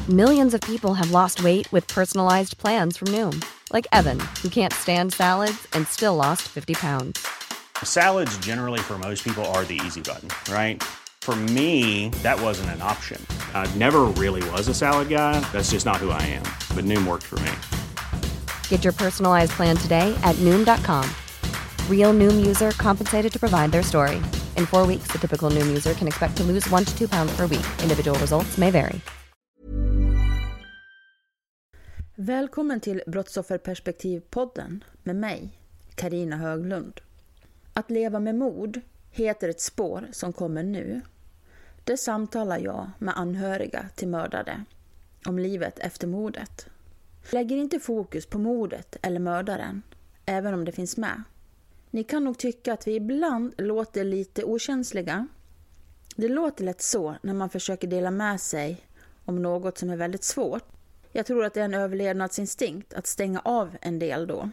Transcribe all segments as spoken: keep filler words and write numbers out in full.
Millions of people have lost weight with personalized plans from Noom. Like Evan, who can't stand salads and still lost fifty pounds. Salads generally for most people are the easy button, right? For me, that wasn't an option. I never really was a salad guy. That's just not who I am. But Noom worked for me. Get your personalized plan today at Noom dot com. Real Noom user compensated to provide their story. In four weeks, the typical Noom user can expect to lose one to two pounds per week. Individual results may vary. Välkommen till Brottsofferperspektivpodden med mig, Carina Höglund. Att leva med mord heter ett spår som kommer nu. Där samtalar jag med anhöriga till mördade om livet efter mordet. Jag lägger inte fokus på mordet eller mördaren, även om det finns med. Ni kan nog tycka att vi ibland låter lite okänsliga. Det låter lätt så när man försöker dela med sig om något som är väldigt svårt. Jag tror att det är en överlevnadsinstinkt att stänga av en del då.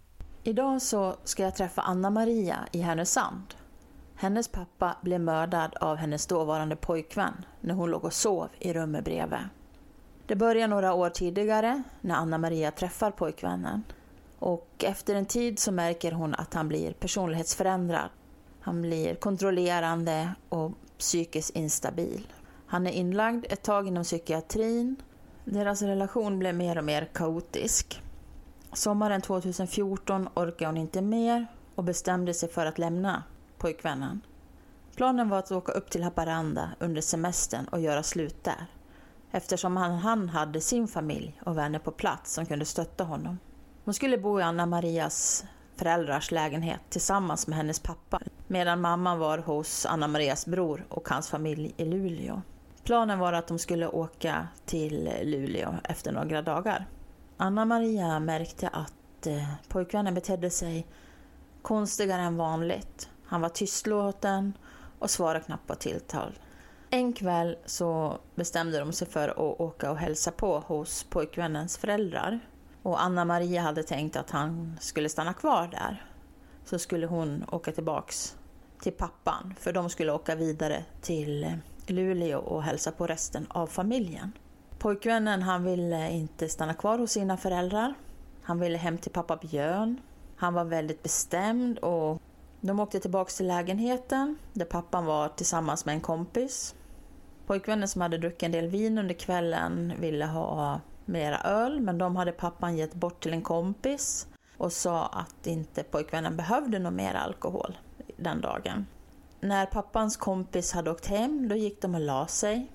Idag så ska jag träffa Anna-Maria i Härnösand. Hennes pappa blev mördad av hennes dåvarande pojkvän när hon låg och sov i rummet bredvid. Det börjar några år tidigare när Anna-Maria träffar pojkvännen. Och efter en tid så märker hon att han blir personlighetsförändrad. Han blir kontrollerande och psykiskt instabil. Han är inlagd ett tag inom psykiatrin. Deras relation blev mer och mer kaotisk. Sommaren tjugohundrafjorton orkade hon inte mer och bestämde sig för att lämna pojkvännen. Planen var att åka upp till Haparanda under semestern och göra slut där. Eftersom han, han hade sin familj och vänner på plats som kunde stötta honom. Hon skulle bo i Anna-Marias föräldrars lägenhet tillsammans med hennes pappa. Medan mamman var hos Anna-Marias bror och hans familj i Luleå. Planen var att de skulle åka till Luleå efter några dagar. Anna-Maria märkte att eh, pojkvännen betedde sig konstigare än vanligt. Han var tystlåten och svarade knappt på tilltal. En kväll så bestämde de sig för att åka och hälsa på hos pojkvännens föräldrar. Och Anna-Maria hade tänkt att han skulle stanna kvar där. Så skulle hon åka tillbaks till pappan. För de skulle åka vidare till Luleå och hälsa på resten av familjen. Pojkvännen han ville inte stanna kvar hos sina föräldrar. Han ville hem till pappa Björn. Han var väldigt bestämd och de åkte tillbaks till lägenheten där pappan var tillsammans med en kompis. Pojkvännen som hade druckit en del vin under kvällen ville ha mera öl, men de hade pappan gett bort till en kompis och sa att inte pojkvännen behövde någon mer alkohol den dagen. När pappans kompis hade åkt hem, då gick de och la sig.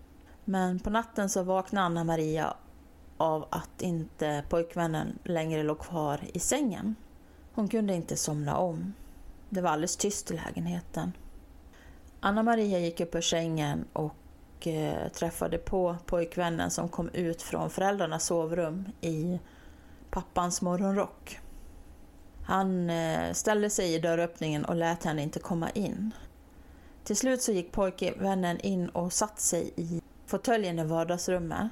Men på natten så vaknade Anna-Maria av att inte pojkvännen längre låg kvar i sängen. Hon kunde inte somna om. Det var alldeles tyst i lägenheten. Anna-Maria gick upp ur sängen och eh, träffade på pojkvännen som kom ut från föräldrarnas sovrum i pappans morgonrock. Han eh, ställde sig i dörröppningen och lät henne inte komma in. Till slut så gick pojkvännen in och satt sig i fåtöljen i vardagsrummet.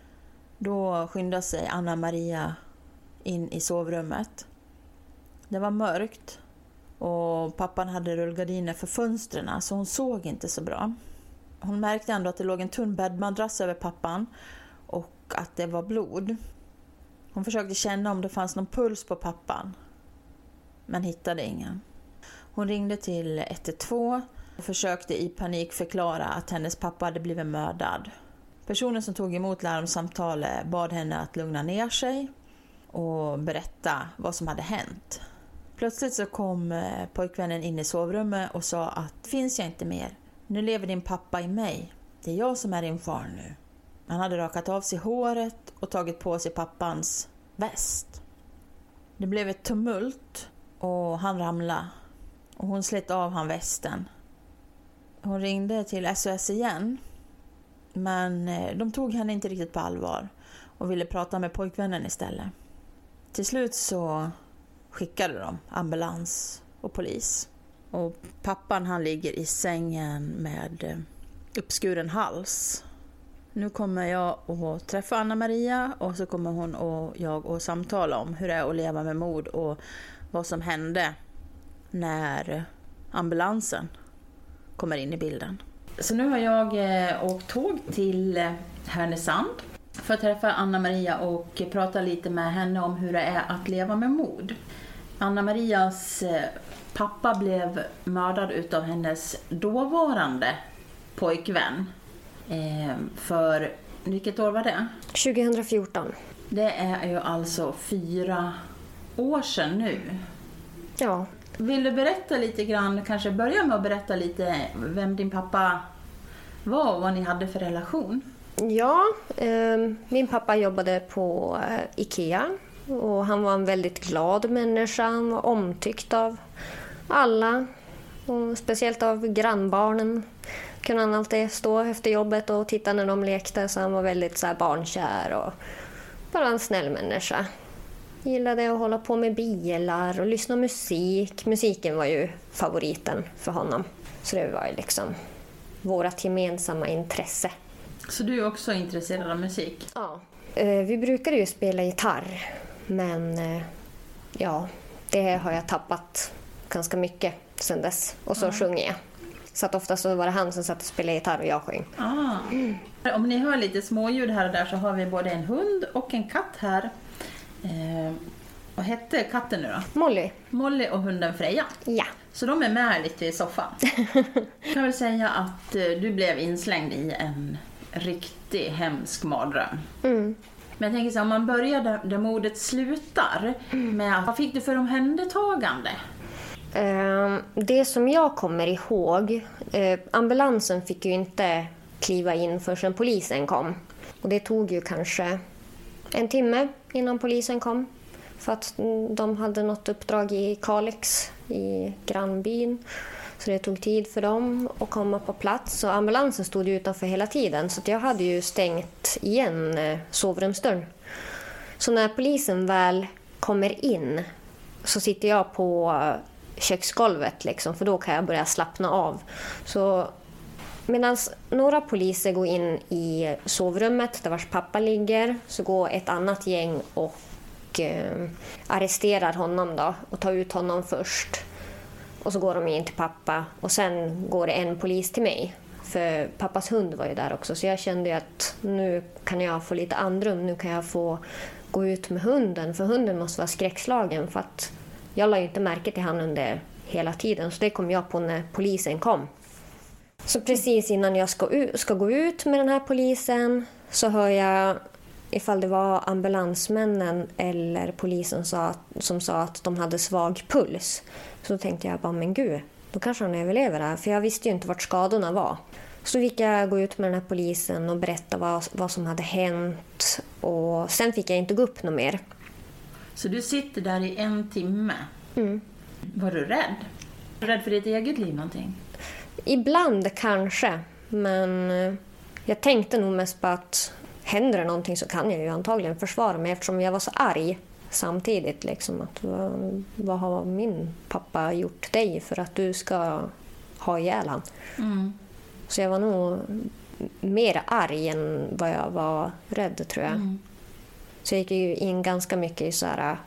Då skyndade sig Anna-Maria in i sovrummet. Det var mörkt och pappan hade rullgardiner för fönstren så hon såg inte så bra. Hon märkte ändå att det låg en tunn bäddmadrass över pappan och att det var blod. Hon försökte känna om det fanns någon puls på pappan, men hittade ingen. Hon ringde till ett ett två och försökte i panik förklara att hennes pappa hade blivit mördad. Personen som tog emot larmsamtalet bad henne att lugna ner sig och berätta vad som hade hänt. Plötsligt så kom pojkvännen in i sovrummet och sa att finns jag inte mer. Nu lever din pappa i mig. Det är jag som är din far nu. Han hade rakat av sig håret och tagit på sig pappans väst. Det blev ett tumult och han ramlade och hon slet av han västen. Hon ringde till S O S igen, men de tog henne inte riktigt på allvar och ville prata med pojkvännen istället. Till slut så skickade de ambulans och polis. Och pappan han ligger i sängen med uppskuren hals. Nu kommer jag att träffa Anna-Maria och så kommer hon och jag att samtala om hur det är att leva med mord och vad som hände när ambulansen kommer in i bilden. Så nu har jag åkt tåg till Härnösand för att träffa Anna-Maria och prata lite med henne om hur det är att leva med mord. Anna-Marias pappa blev mördad utav hennes dåvarande pojkvän. För vilket år var det? tjugohundrafjorton. Det är ju alltså fyra år sedan nu. Ja. Vill du berätta lite grann, kanske börja med att berätta lite vem din pappa var och vad ni hade för relation? Ja, eh, min pappa jobbade på eh, Ikea och han var en väldigt glad människa. Han var omtyckt av alla och speciellt av grannbarnen. Kunde han alltid stå efter jobbet och titta när de lekte, så han var väldigt så här barnkär och bara en snäll människa. Gillade att hålla på med bilar och lyssna musik. Musiken var ju favoriten för honom. Så det var ju liksom vårt gemensamma intresse. Så du är också intresserad av musik? Ja. Vi brukade ju spela gitarr, men ja, det har jag tappat ganska mycket sedan dess. Och så mm. sjunger jag. Så att ofta så var det han som satt och spelade gitarr och jag sjöng. Ah. Mm. Om ni hör lite småljud här och där så har vi både en hund och en katt här. Eh, vad hette katten nu då? Molly. Molly och hunden Freja. Ja. Så de är med lite i soffan. Jag kan väl säga att eh, du blev inslängd i en riktigt hemsk mardröm. Mm. Men jag tänker så här, om man börjar där, där mordet slutar med, vad fick du för omhändertagande? Uh, det som jag kommer ihåg, uh, ambulansen fick ju inte kliva in förrän polisen kom. Och det tog ju kanske en timme innan polisen kom. För att de hade något uppdrag i Kalix, i grannbyn. Så det tog tid för dem att komma på plats. Och ambulansen stod ju utanför hela tiden. Så att jag hade ju stängt igen eh, sovrumsdörren. Så när polisen väl kommer in så sitter jag på köksgolvet. Liksom, för då kan jag börja slappna av. Så medan några poliser går in i sovrummet där vars pappa ligger, så går ett annat gäng och eh, arresterar honom då, och tar ut honom först. Och så går de in till pappa och sen går det en polis till mig. För pappas hund var ju där också, så jag kände ju att nu kan jag få lite andrum. Nu kan jag få gå ut med hunden, för hunden måste vara skräckslagen. För att jag la ju inte märke till han under hela tiden, så det kom jag på när polisen kom. Så precis innan jag ska, u- ska gå ut med den här polisen så hör jag ifall det var ambulansmännen eller polisen sa, som sa att de hade svag puls. Så tänkte jag bara, men gud, då kanske han överlever här. För jag visste ju inte vart skadorna var. Så fick jag gå ut med den här polisen och berätta vad, vad som hade hänt. Och sen fick jag inte gå upp något mer. Så du sitter där i en timme. Mm. Var du rädd? Var du rädd för ditt eget liv någonting? Ibland kanske, men jag tänkte nog mest på att händer det någonting så kan jag ju antagligen försvara mig, eftersom jag var så arg samtidigt. Liksom, att, vad, vad har min pappa gjort dig för att du ska ha ihjäl han? Mm. Så jag var nog mer arg än vad jag var rädd, tror jag. Mm. Så jag gick ju in ganska mycket i så här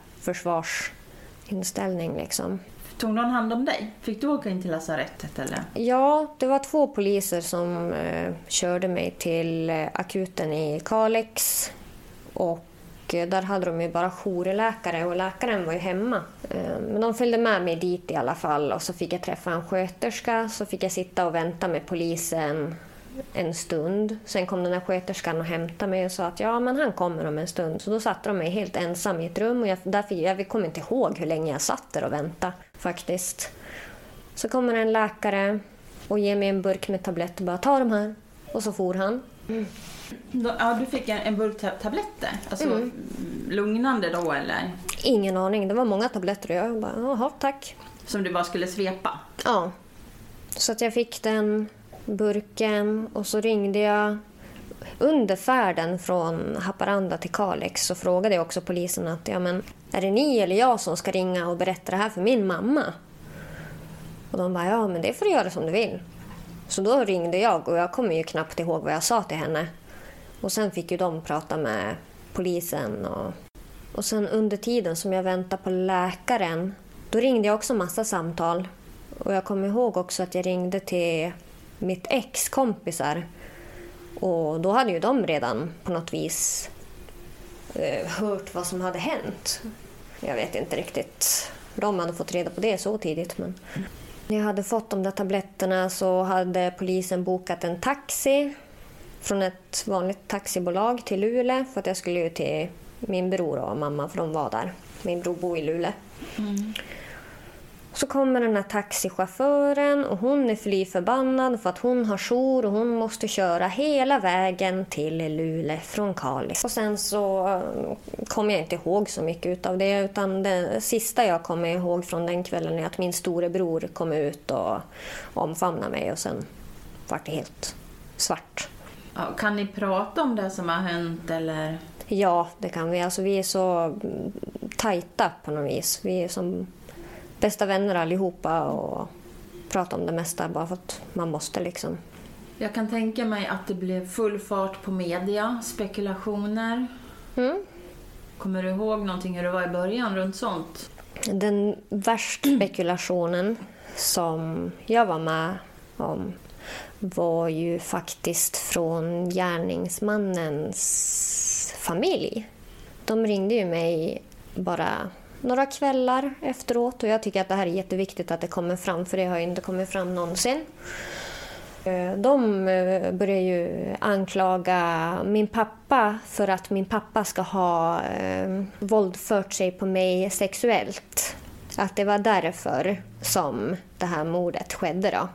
försvarsinställning liksom. Tog någon hand om dig? Fick du åka in till lasarettet eller? Ja, det var två poliser som eh, körde mig till eh, akuten i Kalix. Och eh, där hade de ju bara jourläkare och läkaren var ju hemma. Eh, men de följde med mig dit i alla fall, och så fick jag träffa en sköterska. Så fick jag sitta och vänta med polisen en stund. Sen kom den här sköterskan och hämtade mig och sa att ja, men han kommer om en stund. Så då satte de mig helt ensam i ett rum, och jag, därför, jag kommer inte ihåg hur länge jag satt där och väntade faktiskt. Så kommer en läkare och ger mig en burk med tabletter, bara ta de här, och så for han. Mm. Ja, du fick en, en burk tabletter, alltså mm. lugnande då eller? Ingen aning, det var många tabletter och jag bara, jaha, tack. Som du bara skulle svepa? Ja, så att jag fick den burken, och så ringde jag under färden från Haparanda till Kalix, så frågade jag också polisen att ja, men är det ni eller jag som ska ringa och berätta det här för min mamma? Och de bara, ja, men det får du göra som du vill. Så då ringde jag, och jag kommer ju knappt ihåg vad jag sa till henne. Och sen fick ju de prata med polisen. Och, och sen under tiden som jag väntade på läkaren, då ringde jag också massa samtal. Och jag kommer ihåg också att jag ringde till mitt ex-kompisar Och då hade ju de redan på något vis eh, hört vad som hade hänt. Jag vet inte riktigt hur de hade fått reda på det så tidigt. Men när jag hade fått de där tabletterna så hade polisen bokat en taxi från ett vanligt taxibolag till Luleå för att jag skulle ju till min bror och mamma, för de var där. Min bror bor i Luleå. Mm. Så kommer den här taxichauffören och hon är fly förbannad för att hon har jour och hon måste köra hela vägen till Luleå från Kalix. Och sen så kommer jag inte ihåg så mycket av det, utan det sista jag kommer ihåg från den kvällen är att min storebror kom ut och omfamnade mig och sen var det helt svart. Ja, kan ni prata om det som har hänt eller? Ja, det kan vi. Alltså, vi är så tajta på något vis. Vi är som bästa vänner allihopa och pratar om det mesta bara för att man måste liksom. Jag kan tänka mig att det blev full fart på media, spekulationer. Mm. Kommer du ihåg någonting hur det var i början runt sånt? Den värsta spekulationen som jag var med om var ju faktiskt från gärningsmannens familj. De ringde ju mig bara några kvällar efteråt och jag tycker att det här är jätteviktigt att det kommer fram, för det har ju inte kommit fram någonsin. De börjar ju anklaga min pappa för att min pappa ska ha eh, våldfört sig på mig sexuellt. Att det var därför som det här mordet skedde då.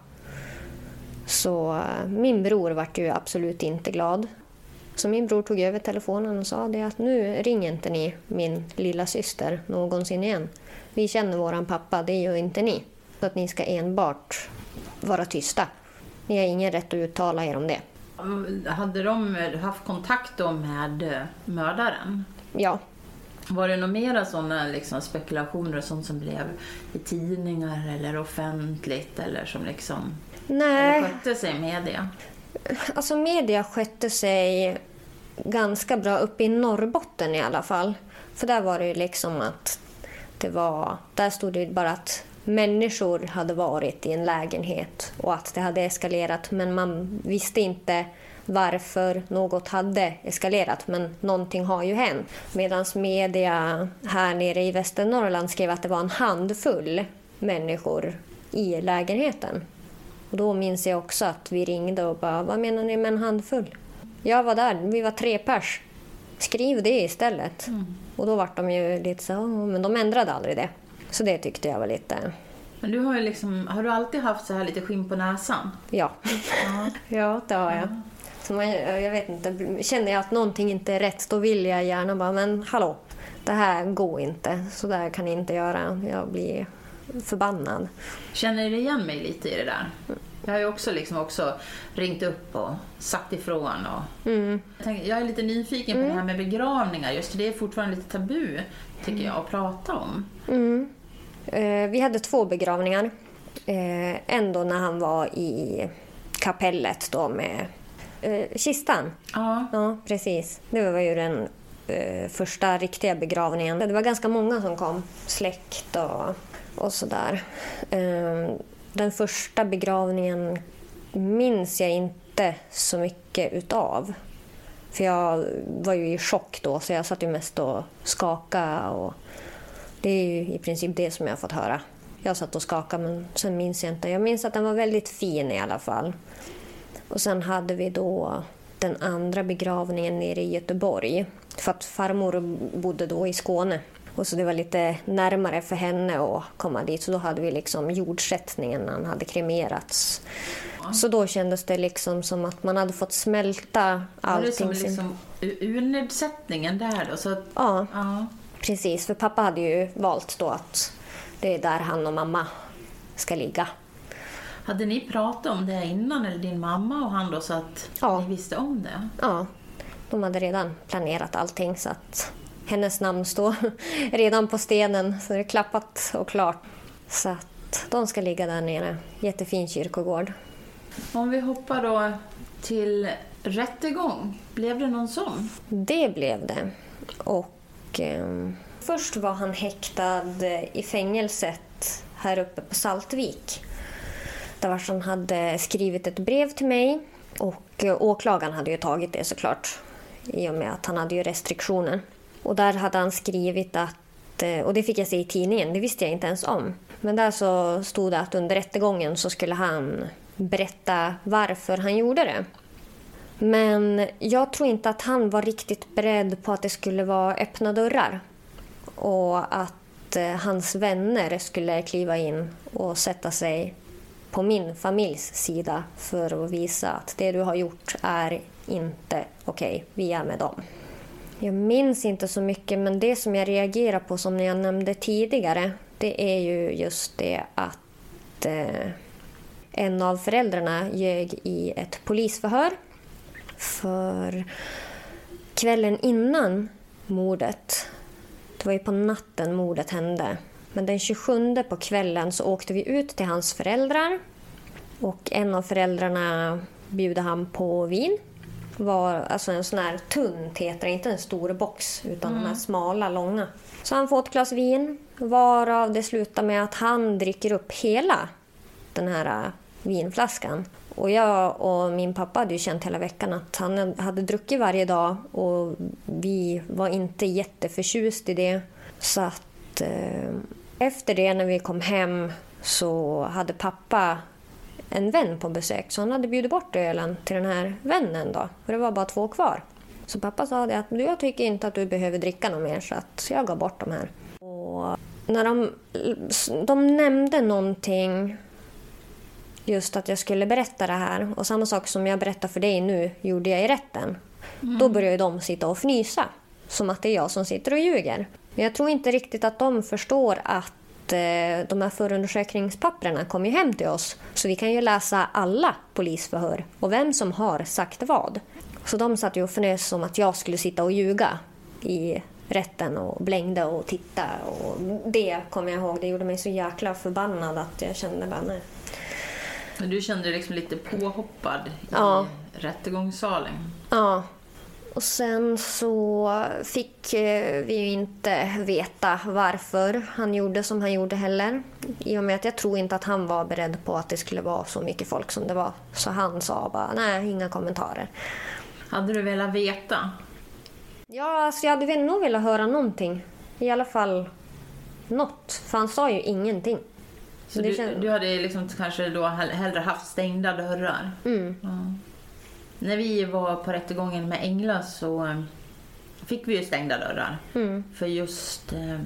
Så min bror var ju absolut inte glad. Så min bror tog över telefonen och sa det att nu ringer inte ni min lilla syster någonsin igen. Vi känner våran pappa, det gör inte ni. Så att ni ska enbart vara tysta. Ni har ingen rätt att uttala er om det. Hade de haft kontakt då med mördaren? Ja. Var det några mera sådana liksom spekulationer och sånt som blev i tidningar eller offentligt eller som liksom Nej. Eller skötte sig media? Alltså media skötte sig ganska bra uppe i Norrbotten i alla fall. För där var det liksom att det var, där stod det bara att människor hade varit i en lägenhet och att det hade eskalerat, men man visste inte varför något hade eskalerat, men någonting har ju hänt. Medan media här nere i Västernorrland skrev att det var en handfull människor i lägenheten. Och då minns jag också att vi ringde och bara, vad menar ni med en handfull? Jag var där, vi var tre pers. Skriv det istället. Mm. Och då var de ju lite så, men de ändrade aldrig det. Så det tyckte jag var lite. Men du har ju liksom, har du alltid haft så här lite skinn på näsan? Ja, ja, ja det har jag. Ja. Så man, jag vet inte, känner jag att någonting inte är rätt, då vill jag gärna bara, men hallå, det här går inte. Så där kan jag inte göra. Jag blir förbannad. Känner du igen mig lite i det där? Jag har ju också, liksom också ringt upp och sagt ifrån. Och mm. jag, tänker, jag är lite nyfiken mm. på det här med begravningar. Just det är fortfarande lite tabu, tycker jag, att prata om. Mm. Eh, vi hade två begravningar. Eh, en då när han var i kapellet då med eh, kistan. Ja. Ja, precis. Det var ju den eh, första riktiga begravningen. Det var ganska många som kom. Släkt och, och sådär. Eh, den första begravningen minns jag inte så mycket utav. För jag var ju i chock då, så jag satt ju mest och skakade. Och det är ju i princip det som jag har fått höra. Jag satt och skakade, men sen minns jag inte. Jag minns att den var väldigt fin i alla fall. Och sen hade vi då den andra begravningen nere i Göteborg. För att farmor bodde då i Skåne. Och så det var lite närmare för henne att komma dit. Så då hade vi liksom jordsättningen när han hade kremerats. Ja. Så då kändes det liksom som att man hade fått smälta allting. Det är som liksom urnedsättningen där då? Så att, ja, ja, precis. För pappa hade ju valt då att det är där han och mamma ska ligga. Hade ni pratat om det innan, eller din mamma och han då, så att ja. ni visste om det? Ja, de hade redan planerat allting så att hennes namn står redan på stenen, så det är klappat och klart. Så att de ska ligga där nere. Jättefin kyrkogård. Om vi hoppar då till rättegång, blev det någon sån? Det blev det. Och eh, först var han häktad i fängelset här uppe på Saltvik. Där var han hade skrivit ett brev till mig Och eh, åklagaren hade ju tagit det såklart. I och med att han hade ju restriktioner. Och där hade han skrivit att, eh, och det fick jag se i tidningen, det visste jag inte ens om. Men där så stod det att under rättegången så skulle han berätta varför han gjorde det. Men jag tror inte att han var riktigt beredd på att det skulle vara öppna dörrar. Och att eh, hans vänner skulle kliva in och sätta sig på min familjs sida för att visa att det du har gjort är inte okej, vi är med dem. Jag minns inte så mycket, men det som jag reagerar på som jag nämnde tidigare, det är ju just det att eh, en av föräldrarna ljög i ett polisförhör. För kvällen innan mordet, det var ju på natten mordet hände, men den tjugosjunde på kvällen så åkte vi ut till hans föräldrar och en av föräldrarna bjuder han på vin. Var alltså en sån här tunn tetra, inte en stor box utan mm. de här smala, långa. Så han får ett glas vin, varav det slutar med att han dricker upp hela den här vinflaskan. Och jag och min pappa hade ju känt hela veckan att han hade druckit varje dag och vi var inte jätteförtjust i det. Så att eh, efter det när vi kom hem så hade pappa en vän på besök. Så han hade bjudit bort ölen till den här vännen då. Och det var bara två kvar. Så pappa sa det att jag tycker inte att du behöver dricka något mer, så att jag gav bort dem här. Och när de, de nämnde någonting, just att jag skulle berätta det här. Och samma sak som jag berättar för dig nu gjorde jag i rätten. Mm. Då började de sitta och fnysa. Som att det är jag som sitter och ljuger. Men jag tror inte riktigt att de förstår att eh, de här förundersökningspapperna kommer hem till oss. Så vi kan ju läsa alla polisförhör. Och vem som har sagt vad. Så de satt ju och fnös som att jag skulle sitta och ljuga i rätten och blängde och titta. Och det kommer jag ihåg. Det gjorde mig så jäkla förbannad att jag kände bara nej. Men du kände dig liksom lite påhoppad i ja. rättegångssalen. Ja. Och sen så fick vi ju inte veta varför han gjorde som han gjorde heller. I och med att jag tror inte att han var beredd på att det skulle vara så mycket folk som det var. Så han sa bara, nej, inga kommentarer. Hade du velat veta? Ja, alltså jag hade väl nog velat höra någonting. I alla fall något. För han sa ju ingenting. Så du, känns... du hade liksom kanske då hellre haft stängda dörrar? Mm. Ja. När vi var på rättegången med Engla så fick vi ju stängda dörrar. Mm. För just eh,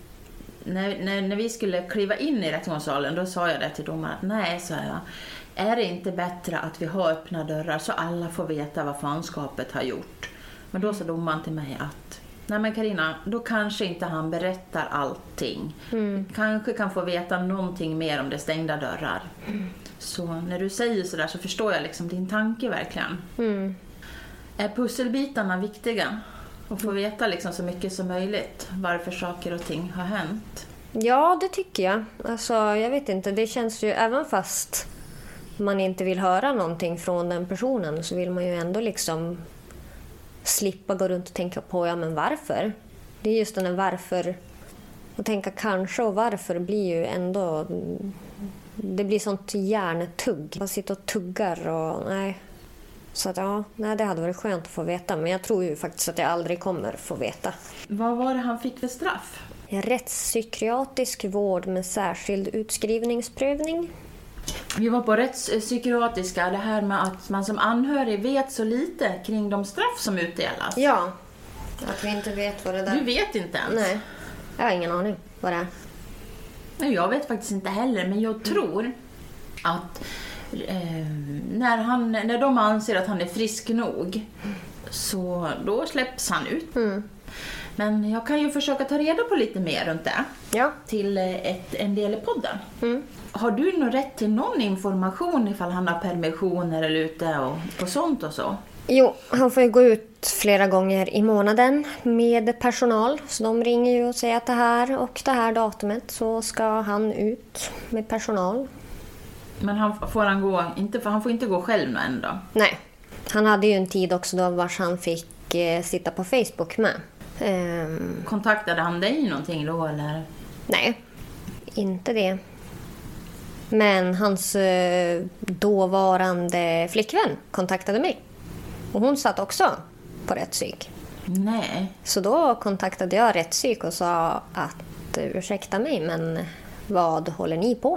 när, när, när vi skulle kliva in i rättegångssalen, då sa jag det till domaren att nej, så jag, är det inte bättre att vi har öppna dörrar så alla får veta vad fanskapet har gjort? Men då sa domaren till mig att nej men Carina, då kanske inte han berättar allting. Mm. Kanske kan få veta någonting mer om det stängda dörrar. Mm. Så när du säger sådär så förstår jag liksom din tanke verkligen. Mm. Är pusselbitarna viktiga? Att få veta liksom så mycket som möjligt varför saker och ting har hänt? Ja, det tycker jag. Alltså, jag vet inte, det känns ju även fast man inte vill höra någonting från den personen så vill man ju ändå liksom slippa gå runt och tänka på, ja men varför? Det är just den här varför. Och tänka kanske och varför blir ju ändå, det blir sånt hjärntugg. Man sitter och tuggar och nej. Så att ja, nej, det hade varit skönt att få veta. Men jag tror ju faktiskt att jag aldrig kommer få veta. Vad var det han fick för straff? Rättspsykiatrisk vård med särskild utskrivningsprövning. Vi var på rättspsykiatriska, det här med att man som anhörig vet så lite kring de straff som utdelas. Ja, att vi inte vet vad det där... Du vet inte ens? Nej, jag har ingen aning vad det är. Nej, jag vet faktiskt inte heller, men jag tror att eh, när, han, när de anser att han är frisk nog så då släpps han ut. Mm. Men jag kan ju försöka ta reda på lite mer runt det ja. till ett, en del i podden. Mm. Har du nog rätt till någon information ifall han har permissioner eller ute och på sånt och så? Jo, han får ju gå ut flera gånger i månaden med personal. Så de ringer ju och säger att det här och det här datumet så ska han ut med personal. Men han, får han gå, inte, för han får inte gå själv nu ändå? Nej, han hade ju en tid också då vars han fick eh, sitta på Facebook med. Um, Kontaktade han dig någonting då eller? Nej, inte det. Men hans eh, dåvarande flickvän kontaktade mig. Och hon satt också på rättspsyk. Nej. Så då kontaktade jag rättspsyk och sa att ursäkta mig, men vad håller ni på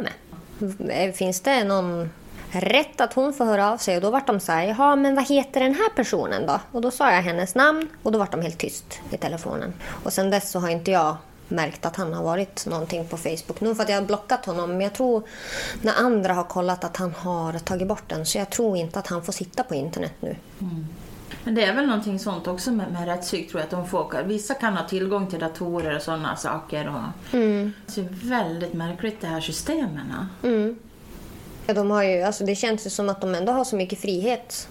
med? Finns det någon rätt att hon får höra av sig? Och då var de så här, jaha, men vad heter den här personen då? Och då sa jag hennes namn och då var de helt tyst i telefonen. Och sen dess så har inte jag märkt att han har varit någonting på Facebook. Nu för att jag har blockat honom, men jag tror när andra har kollat att han har tagit bort den. Så jag tror inte att han får sitta på internet nu. Mm. Men det är väl någonting sånt också med, med rättspsyk, tror jag, att de får, vissa kan ha tillgång till datorer och sådana saker. Och, Mm. det är väldigt märkligt det här systemen. Mm. Ja, de har ju, alltså det känns ju som att de ändå har så mycket frihet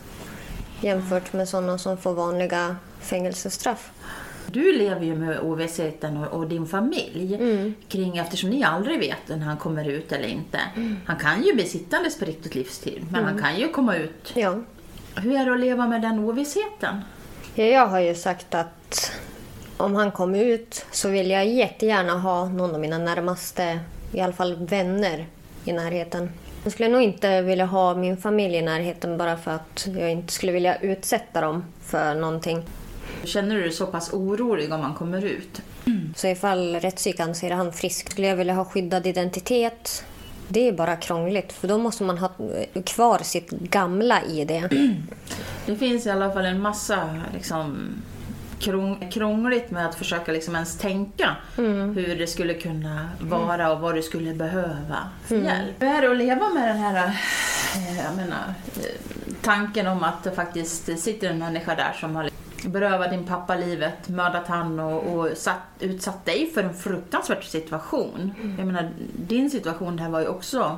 jämfört med sådana som får vanliga fängelsestraff. Du lever ju med ovissheten och, och din familj Mm. kring, eftersom ni aldrig vet när han kommer ut eller inte. Mm. Han kan ju bli sittandes på riktigt livstid, men Mm. han kan ju komma ut. Ja. Hur är det att leva med den ovissheten? Ja, jag har ju sagt att om han kommer ut så vill jag jättegärna ha någon av mina närmaste, i alla fall vänner, i närheten. Jag skulle nog inte vilja ha min familj i närheten bara för att jag inte skulle vilja utsätta dem för någonting. Känner du dig så pass orolig om han kommer ut? Mm. Så ifall rättspsyk anser han frisk skulle jag vilja ha skyddad identitet. Det är bara krångligt, för då måste man ha kvar sitt gamla I D. Det finns i alla fall en massa liksom, krång, krångligt med att försöka liksom ens tänka mm. hur det skulle kunna vara och vad du skulle behöva för mm. hjälp. Hur är det att leva med den här jag menar, tanken om att det faktiskt sitter en människa där som har berövat din pappa livet, mördat han och, och satt, utsatt dig för en fruktansvärd situation. Mm. Jag menar, din situation här var ju också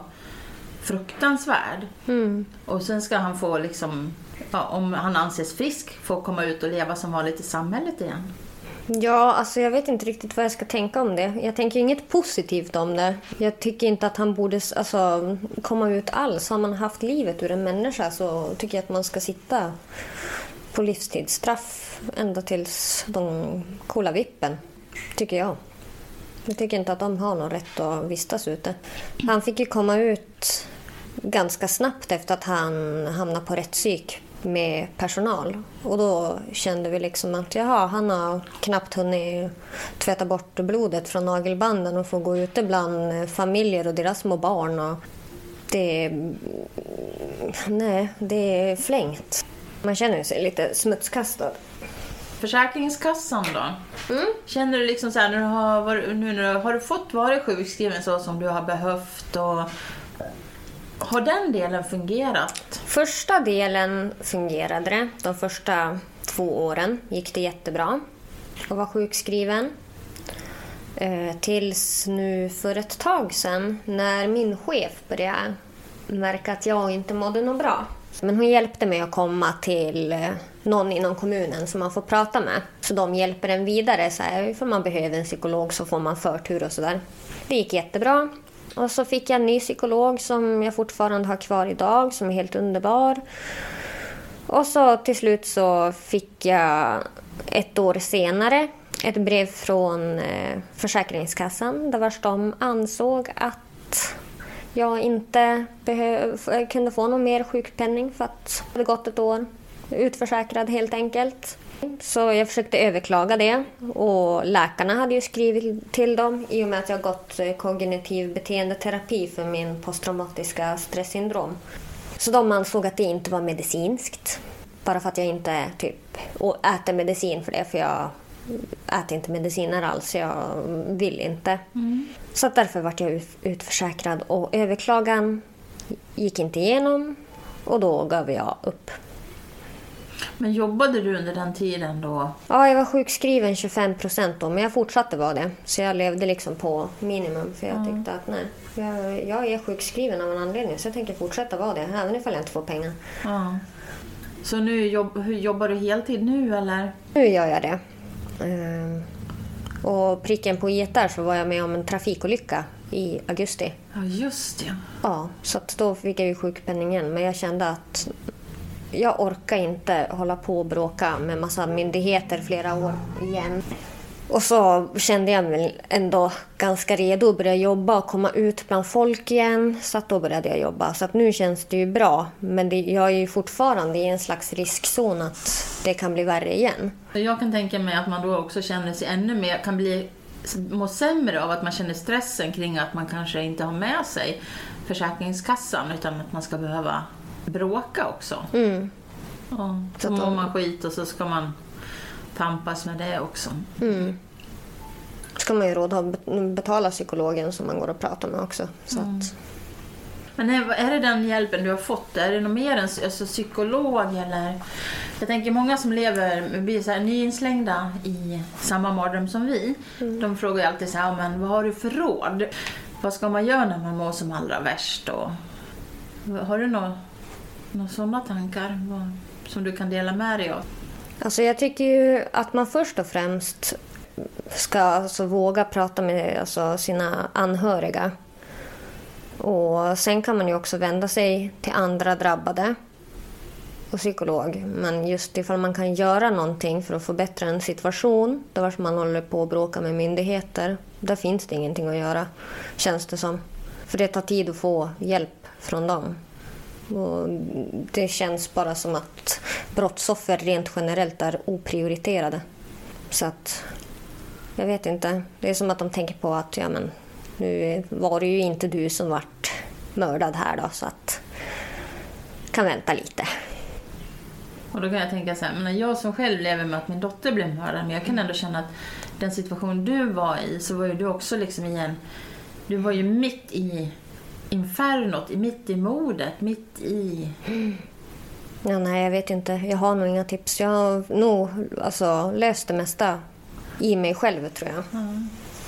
fruktansvärd. Mm. Och sen ska han få liksom, ja, om han anses frisk, få komma ut och leva som vanligt i samhället igen. Ja, alltså jag vet inte riktigt vad jag ska tänka om det. Jag tänker inget positivt om det. Jag tycker inte att han borde alltså, komma ut alls. Har man haft livet ur en människa så tycker jag att man ska sitta på livstidsstraff ända tills de coola vippen, tycker jag. Jag tycker inte att de har någon rätt att vistas ute. Han fick ju komma ut ganska snabbt efter att han hamnade på rättspsyk med personal. Och då kände vi liksom att jaha, han har knappt hunnit tvätta bort blodet från nagelbanden och få gå ute bland familjer och deras små barn. Och det, nej, det är flängt. Man känner sig lite smutskastad. Försäkringskassan då? Mm. Känner du liksom så här, när du har, varit, nu när du, har du fått vara sjukskriven så som du har behövt och har den delen fungerat? Första delen fungerade det. De första två åren gick det jättebra att vara sjukskriven. Eh, tills nu för ett tag sedan när min chef började märka att jag inte mådde något bra. Men hon hjälpte mig att komma till någon inom kommunen som man får prata med. Så de hjälper en vidare. Så här, ifall man behöver en psykolog så får man förtur och sådär. Det gick jättebra. Och så fick jag en ny psykolog som jag fortfarande har kvar idag. Som är helt underbar. Och så till slut så fick jag ett år senare ett brev från eh, Försäkringskassan. Där vars de ansåg att jag inte behöv, kunde få någon mer sjukpenning för att det hade gått ett år. Utförsäkrad helt enkelt. Så jag försökte överklaga det. Och läkarna hade ju skrivit till dem i och med att jag gått kognitiv beteendeterapi för min posttraumatiska stresssyndrom. Så de ansåg att det inte var medicinskt. Bara för att jag inte typ äter medicin för det. För jag äter inte mediciner alls. Jag vill inte. Mm. Så att därför var jag utförsäkrad. Och överklagan gick inte igenom. Och då gav jag upp. Men jobbade du under den tiden då? Ja, jag var sjukskriven tjugofem procent då. Men jag fortsatte vara det. Så jag levde liksom på minimum. För jag mm. tyckte att nej. Jag, jag är sjukskriven av en anledning. Så jag tänker fortsätta vara det. Även ifall jag inte får pengar. Ja. Så nu jobb, hur jobbar du heltid nu eller? Nu gör jag det. Um, och pricken på i där så var jag med om en trafikolycka i augusti. Ja, just det. Ja, så att då fick jag ju sjukpenningen. Men jag kände att jag orkar inte hålla på och bråka med massa myndigheter flera år igen. Och så kände jag mig ändå ganska redo att börja jobba och komma ut bland folk igen. Så att då började jag jobba. Så att nu känns det ju bra. Men det, jag är ju fortfarande i en slags riskzon att det kan bli värre igen. Jag kan tänka mig att man då också känner sig ännu mer, kan bli må sämre av att man känner stressen kring att man kanske inte har med sig Försäkringskassan, utan att man ska behöva bråka också. Mm. Ja, så mår man skit och så ska man tampas med det också. Mm. Ska man ju råd att betala psykologen som man går och pratar med också. Så mm. att... Men är, är det den hjälpen du har fått? Är det något mer än alltså, psykolog? Eller? Jag tänker många som lever blir så här nyinslängda i samma mardröm som vi. Mm. De frågar ju alltid så här, men vad har du för råd? Vad ska man göra när man mår som allra värst? Och, har du några, några sådana tankar vad, som du kan dela med dig av? Alltså jag tycker ju att man först och främst ska alltså våga prata med alltså sina anhöriga. Och sen kan man ju också vända sig till andra drabbade och psykolog. Men just ifall man kan göra någonting för att förbättra en situation där man håller på att bråka med myndigheter, där finns det ingenting att göra, känns det som. För det tar tid att få hjälp från dem. Och det känns bara som att brottsoffer rent generellt är oprioriterade. Så att, jag vet inte. Det är som att de tänker på att ja, men, nu var det ju inte du som vart mördad här då, så att kan vänta lite. Och då kan jag tänka så här, men jag som själv lever med att min dotter blev mördad, men jag kan ändå känna att den situation du var i, så var ju du också liksom i en, du var ju mitt i infernot, mitt i mordet, mitt i... Ja, nej, jag vet inte. Jag har nog inga tips. Jag har nog alltså, löst det mesta i mig själv, tror jag. Mm.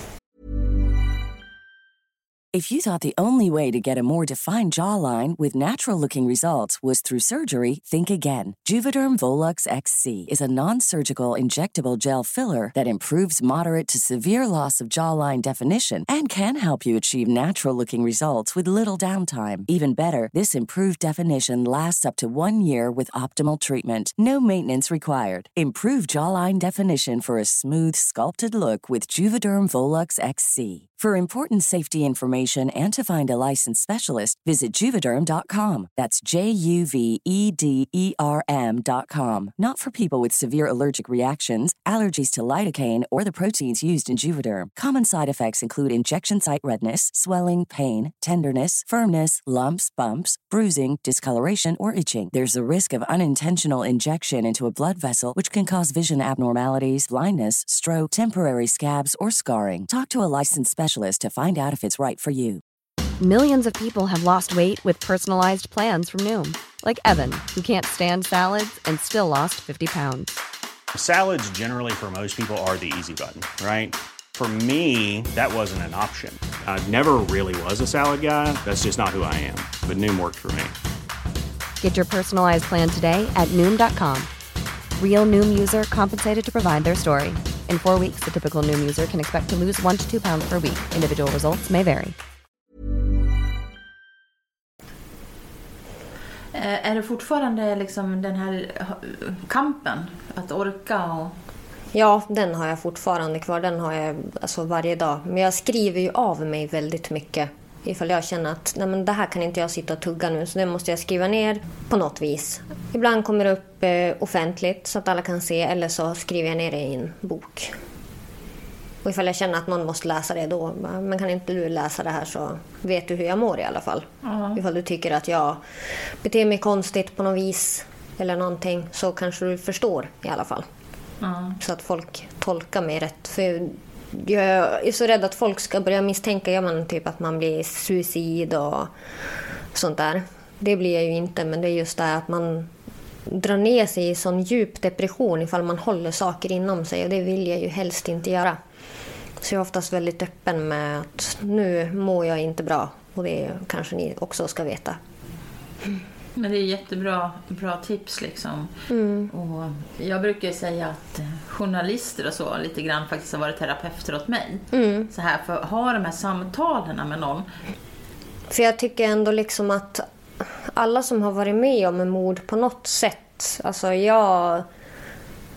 If you thought the only way to get a more defined jawline with natural-looking results was through surgery, think again. Juvederm Volux X C is a non-surgical injectable gel filler that improves moderate to severe loss of jawline definition and can help you achieve natural-looking results with little downtime. Even better, this improved definition lasts up to one year with optimal treatment. No maintenance required. Improve jawline definition for a smooth, sculpted look with Juvederm Volux X C. For important safety information and to find a licensed specialist, visit Juvederm dot com. That's J U V E D E R M dot com. Not for people with severe allergic reactions, allergies to lidocaine, or the proteins used in Juvederm. Common side effects include injection site redness, swelling, pain, tenderness, firmness, lumps, bumps, bruising, discoloration, or itching. There's a risk of unintentional injection into a blood vessel, which can cause vision abnormalities, blindness, stroke, temporary scabs, or scarring. Talk to a licensed specialist to find out if it's right for you. Millions of people have lost weight with personalized plans from Noom. Like Evan, who can't stand salads and still lost fifty pounds. Salads generally for most people are the easy button, right? For me, that wasn't an option. I never really was a salad guy. That's just not who I am. But Noom worked for me. Get your personalized plan today at Noom dot com. Real Noom user compensated to provide their story. In four weeks, the typical Noom user can expect to lose one to two pounds per week. Individual results may vary. Är det fortfarande liksom den här kampen att orka? Och... Ja, den har jag fortfarande kvar. Den har jag alltså varje dag. Men jag skriver ju av mig väldigt mycket. Ifall jag känner att nej, men det här kan inte jag sitta och tugga nu, så det måste jag skriva ner på något vis. Ibland kommer det upp eh, offentligt så att alla kan se, eller så skriver jag ner det i en bok. Och ifall jag känner att någon måste läsa det då, men kan inte du läsa det här så vet du hur jag mår i alla fall. Mm. Ifall du tycker att jag beter mig konstigt på något vis eller någonting, så kanske du förstår i alla fall. Mm. Så att folk tolkar mig rätt. För jag är så rädd att folk ska börja misstänka ja, men typ att man blir suicid och sånt där. Det blir jag ju inte, men det är just det att man drar ner sig i sån djup depression ifall man håller saker inom sig, och det vill jag ju helst inte göra. Så jag är oftast väldigt öppen med att nu mår jag inte bra, och det kanske ni också ska veta. Men det är jättebra bra tips liksom. Mm. Och jag brukar säga att journalister och så lite grann faktiskt har varit terapeuter åt mig. Mm. Så här, för att ha de här samtalen med någon. För jag tycker ändå liksom att alla som har varit med om en mord på något sätt, alltså jag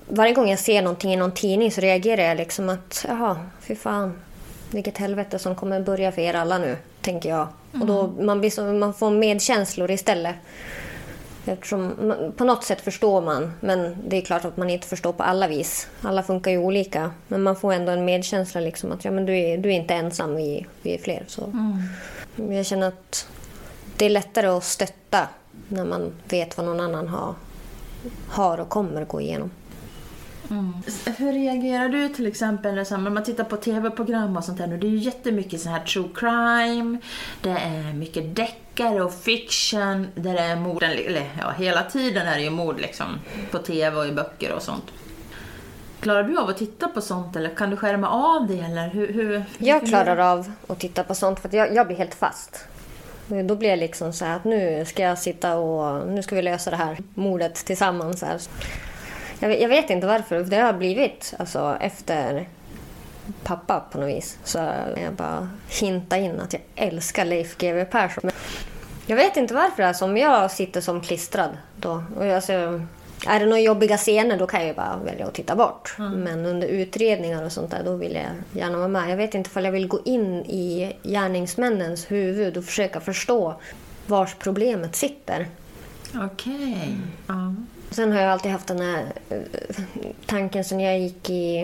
varje gång jag ser någonting i någon tidning så reagerar jag liksom att jaha, fy fan, vilket helvete som kommer börja för er alla nu, tänker jag. Mm. Och då man, blir så, man får medkänslor istället. Eftersom man, på något sätt förstår man, men det är klart att man inte förstår på alla vis. Alla funkar ju olika, men man får ändå en medkänsla liksom att ja, men du, är, du är inte ensam, vi, vi är fler. Så. Mm. Jag känner att det är lättare att stötta när man vet vad någon annan har, har och kommer gå igenom. Mm. Hur reagerar du till exempel när man tittar på tv-program och sånt där nu? Det är ju jättemycket så här true crime, det är mycket deckare och fiction, där det är mord, eller ja, hela tiden är det ju mord liksom, på tv och i böcker och sånt. Klarar du av att titta på sånt eller kan du skärma av det? Eller hur, hur, jag klarar av att titta på sånt för att jag, jag blir helt fast. Då blir jag liksom så här att nu ska jag sitta och nu ska vi lösa det här mordet tillsammans här. Jag vet inte varför, det har blivit alltså, efter pappa på något vis. Så jag bara hinta in att jag älskar Leif G W Persson. Men jag vet inte varför, alltså, om jag sitter som klistrad då. Och alltså, är det några jobbiga scener då kan jag bara välja att titta bort. Mm. Men under utredningar och sånt där då vill jag gärna vara med. Jag vet inte om jag vill gå in i gärningsmännens huvud och försöka förstå vars problemet sitter. Okej. Okay. Mm. Sen har jag alltid haft den här tanken sen jag gick i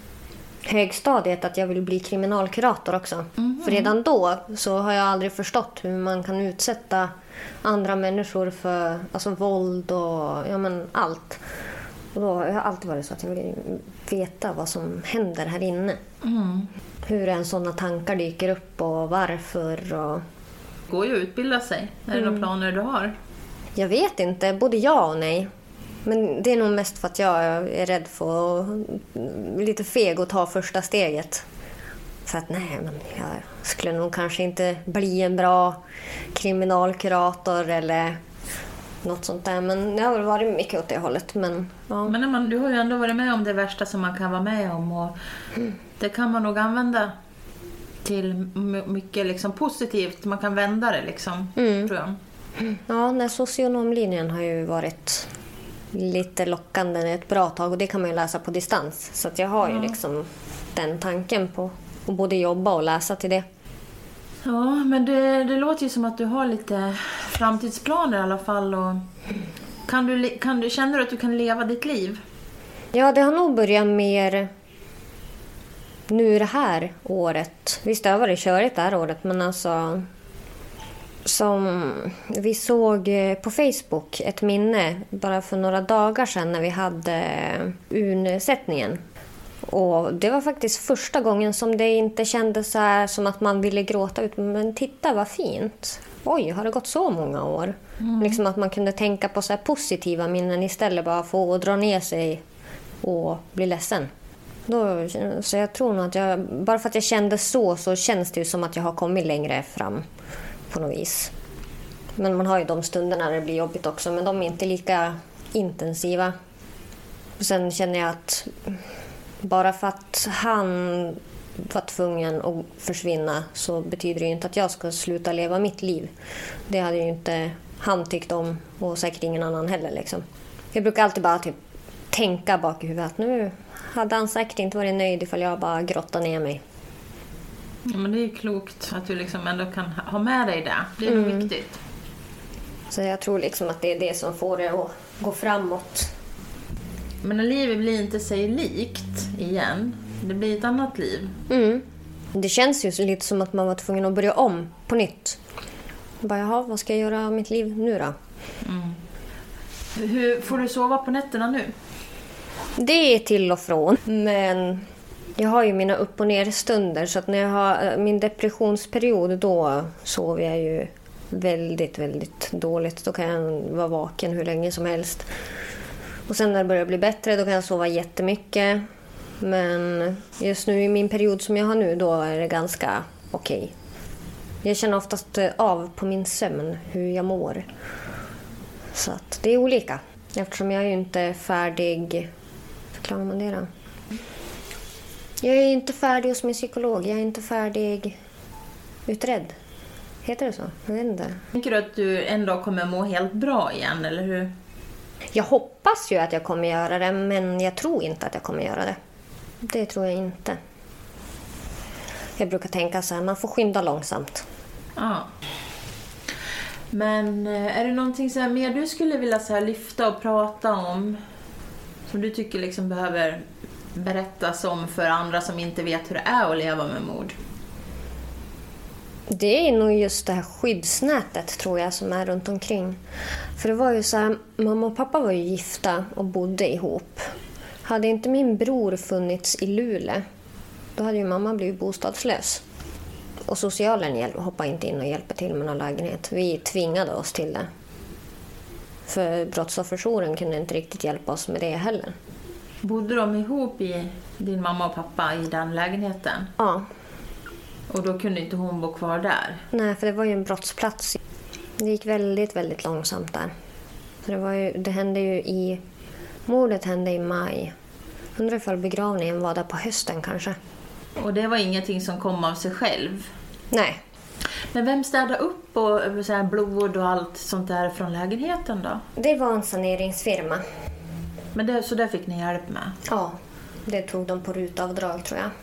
högstadiet att jag vill bli kriminalkurator också. Mm-hmm. För redan då så har jag aldrig förstått hur man kan utsätta andra människor för alltså, våld och ja, men, allt. Och då har jag alltid varit så att jag vill veta vad som händer här inne. Mm. Hur en sådana tankar dyker upp och varför. Och... Det går ju att utbilda sig. Är det mm. några planer du har? Jag vet inte, både ja och nej. Men det är nog mest för att jag är rädd för att lite feg att ta första steget. För att nej, men jag skulle nog kanske inte bli en bra kriminalkurator eller något sånt där. Men det har väl varit mycket åt det hållet. Men, ja. men man, du har ju ändå varit med om det värsta som man kan vara med om. Och mm. det kan man nog använda till mycket liksom, positivt. Man kan vända det liksom, mm. tror jag. Ja, den socionomlinjen har ju varit lite lockande ett bra tag och det kan man ju läsa på distans. Så att jag har ju ja. liksom den tanken på att både jobba och läsa till det. Ja, men det, det låter ju som att du har lite framtidsplaner i alla fall. Och kan du, kan du, känner du att du kan leva ditt liv? Ja, det har nog börjat mer nu det här året. Visst, det har varit körigt det här året, men alltså... Som vi såg på Facebook ett minne bara för några dagar sedan när vi hade unsättningen. Och det var faktiskt första gången som det inte kändes så här som att man ville gråta ut. Men titta vad fint. Oj, har det gått så många år? Mm. Liksom att man kunde tänka på så här positiva minnen istället bara få att dra ner sig och bli ledsen. Då, så jag tror nog att jag, bara för att jag kände så så känns det ju som att jag har kommit längre fram. På något vis. Men man har ju de stunderna när det blir jobbigt också. Men de är inte lika intensiva. Sen känner jag att bara för att han var tvungen att försvinna så betyder det ju inte att jag ska sluta leva mitt liv. Det hade ju inte han tyckt om och säkert ingen annan heller. Liksom. Jag brukar alltid bara typ tänka bak i huvudet att nu hade han säkert inte varit nöjd ifall jag bara grottade ner mig. Ja, men det är ju klokt att du liksom ändå kan ha med dig det. Det är mm. nog viktigt. Så jag tror liksom att det är det som får det att gå framåt. Men när livet blir inte sig likt igen, det blir ett annat liv. Mm. Det känns ju lite som att man var tvungen att börja om på nytt. Bara, jaha, vad ska jag göra av mitt liv nu då? Mm. Hur får du sova på nätterna nu? Det är till och från, men... Jag har ju mina upp- och ner stunder så att när jag har min depressionsperiod då sover jag ju väldigt, väldigt dåligt. Då kan jag vara vaken hur länge som helst. Och sen när det börjar bli bättre då kan jag sova jättemycket. Men just nu i min period som jag har nu då är det ganska okej. Okay. Jag känner oftast av på min sömn hur jag mår. Så att det är olika. Eftersom jag är ju inte färdig... Förklarar man det då? Jag är inte färdig hos min psykolog. Jag är inte färdig utredd. Heter det så? Jag vet inte. Tänker du att du en dag kommer må helt bra igen, eller hur? Jag hoppas ju att jag kommer göra det, men jag tror inte att jag kommer göra det. Det tror jag inte. Jag brukar tänka så här, man får skynda långsamt. Ja. Men är det någonting så här mer du skulle vilja så här lyfta och prata om som du tycker liksom behöver berättas om för andra som inte vet hur det är att leva med mord? Det är nog just det här skyddsnätet tror jag som är runt omkring. För det var ju så här, mamma och pappa var ju gifta och bodde ihop. Hade inte min bror funnits i Luleå, då hade ju mamma blivit bostadslös. Och socialen hoppade inte in och hjälpte till med någon lägenhet. Vi tvingade oss till det. För brottsofferjouren kunde inte riktigt hjälpa oss med det heller. Bodde de ihop i din mamma och pappa i den lägenheten? Ja. Och då kunde inte hon bo kvar där? Nej, för det var ju en brottsplats. Det gick väldigt, väldigt långsamt där. Så det, var ju, det hände ju i... Mordet hände i maj. Undrar ifall begravningen var där på hösten kanske. Och det var ingenting som kom av sig själv? Nej. Men vem städade upp och så här blod och allt sånt där från lägenheten då? Det var en saneringsfirma. Men det, så där fick ni hjälp med? Ja, det tog de på rutavdrag tror jag.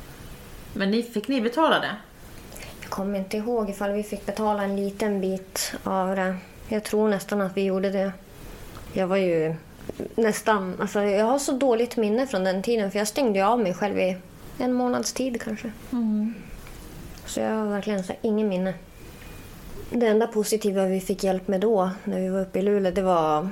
Men ni, fick ni betala det? Jag kommer inte ihåg ifall vi fick betala en liten bit av det. Jag tror nästan att vi gjorde det. Jag var ju nästan... Alltså jag har så dåligt minne från den tiden för jag stängde av mig själv i en månads tid kanske. Mm. Så jag har verkligen så ingen minne. Det enda positiva vi fick hjälp med då när vi var uppe i Luleå, det var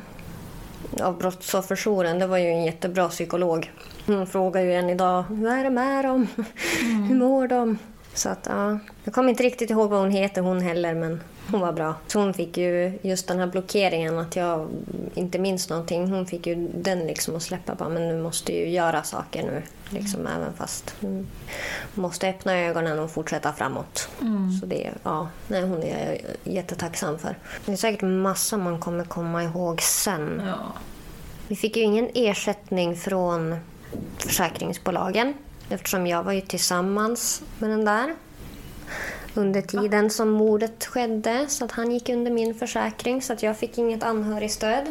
av brottsofferjouren. Det var ju en jättebra psykolog. Hon frågar ju än idag, hur är det med dem? Mm. Hur mår de? Så att, ja, jag kommer inte riktigt ihåg vad hon heter hon heller, men hon var bra. Så hon fick ju just den här blockeringen att jag inte minns någonting. Hon fick ju den liksom att släppa bara, men du måste ju göra saker nu. Liksom, mm. Även fast hon måste öppna ögonen och fortsätta framåt. Mm. Så det, ja, nej, hon är jag jättetacksam för. Det är säkert massa man kommer komma ihåg sen. Ja. Vi fick ju ingen ersättning från försäkringsbolagen eftersom jag var ju tillsammans med den där under tiden som mordet skedde, så att han gick under min försäkring så att jag fick inget anhörigstöd.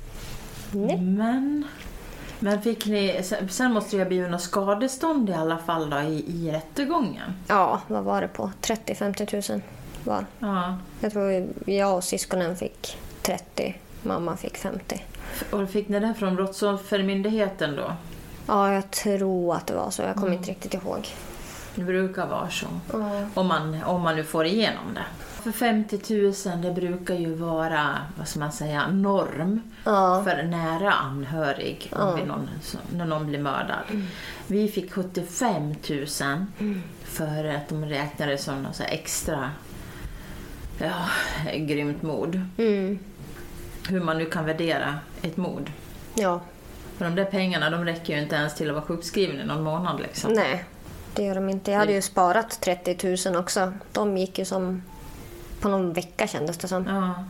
Nej. Men, men fick ni, sen måste jag bli något skadestånd i alla fall då, i, i rättegången? Ja, vad var det på? trettio till femtio tusen var. Ja. Jag tror jag och syskonen fick trettio, mamma fick femtio. Och fick ni det från brottsoffermyndigheten då? Ja, jag tror att det var så. Jag kommer mm. inte riktigt ihåg. Det brukar vara så. Mm. Om, man, om man nu får igenom det. För femtio tusen, det brukar ju vara, vad ska man säga, norm ja. för nära anhörig ja. om någon, när någon blir mördad. Mm. Vi fick sjuttiofem tusen mm. för att de räknade som något så här extra ja, grymt mord. Mm. Hur man nu kan värdera ett mord. Ja. För de där pengarna, de räcker ju inte ens till att vara sjukskriven i någon månad liksom. Nej, det gör de inte. Jag hade ju sparat trettio tusen också. De gick ju som på någon vecka kändes det som. Ja.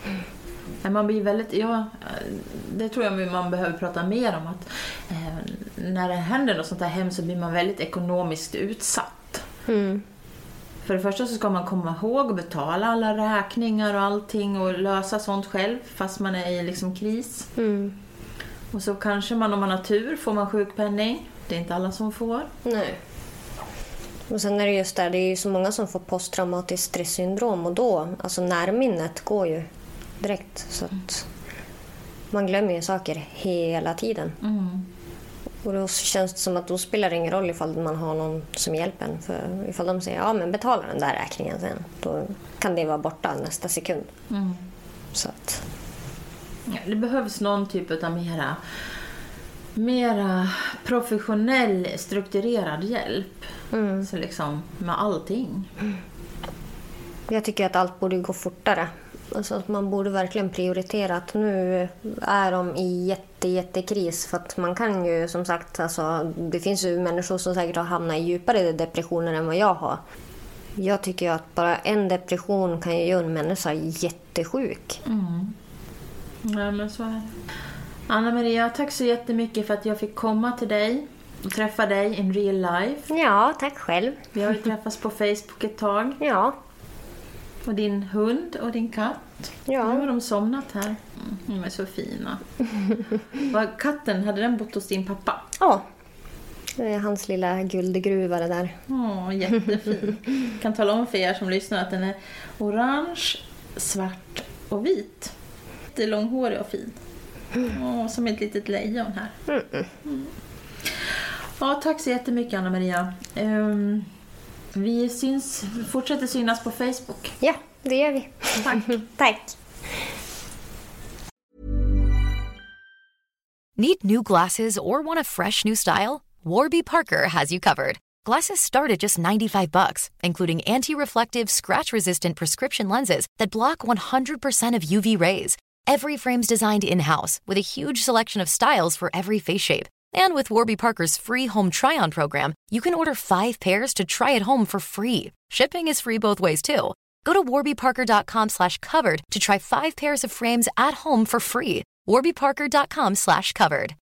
Men man blir väldigt, ja, det tror jag man behöver prata mer om. Att eh, när det händer något sånt här hemskt så blir man väldigt ekonomiskt utsatt. Mm. För det första så ska man komma ihåg och betala alla räkningar och allting och lösa sånt själv fast man är i liksom kris. Mm. Och så kanske man, om man har tur, får man sjukpenning. Det är inte alla som får. Nej. Och sen är det just där, det är ju så många som får posttraumatiskt stresssyndrom och då, alltså närminnet går ju direkt. Så att man glömmer ju saker hela tiden. Mm. Och då känns det som att då spelar det ingen roll ifall man har någon som hjälper en. För ifall de säger, ja men betala den där räkningen sen, då kan det vara borta nästa sekund. Mm. Så att... Ja, det behövs någon typ av mera, mera professionell, strukturerad hjälp. Mm. Så liksom med allting. Mm. Jag tycker att allt borde gå fortare. Alltså att man borde verkligen prioritera att nu är de i jätte, jättekris. För att man kan ju som sagt, alltså, det finns ju människor som säkert har hamnat i djupare depressioner än vad jag har. Jag tycker att bara en depression kan ju göra en människa jättesjuk. Mm. Ja, men så är det. Anna-Maria, tack så jättemycket för att jag fick komma till dig och träffa dig in real life. Ja, tack själv. Vi har ju träffats på Facebook ett tag. Ja. Och din hund och din katt. Ja. Nu har de somnat här. Mm, de är så fina. Var katten, hade den bott hos din pappa? Ja. Det är hans lilla guldgruva det där. Åh, jättefin. Jag kan tala om för er som lyssnar att den är orange, svart och vit. Det är långhårig och fin. Åh, som ett litet lejon här. Mm. Ja, tack så jättemycket Anna-Maria. Um, vi syns, fortsätter synas på Facebook. Ja, det gör vi. Tack. Tack. Need new glasses or want a fresh new style? Warby Parker has you covered. Glasses start at just ninety-five bucks, including anti-reflective, scratch-resistant prescription lenses that block one hundred percent of U V rays. Every frame's designed in-house with a huge selection of styles for every face shape. And with Warby Parker's free home try-on program, you can order five pairs to try at home for free. Shipping is free both ways too. Go to warbyparker.com slash covered to try five pairs of frames at home for free. warbyparker.com slash covered.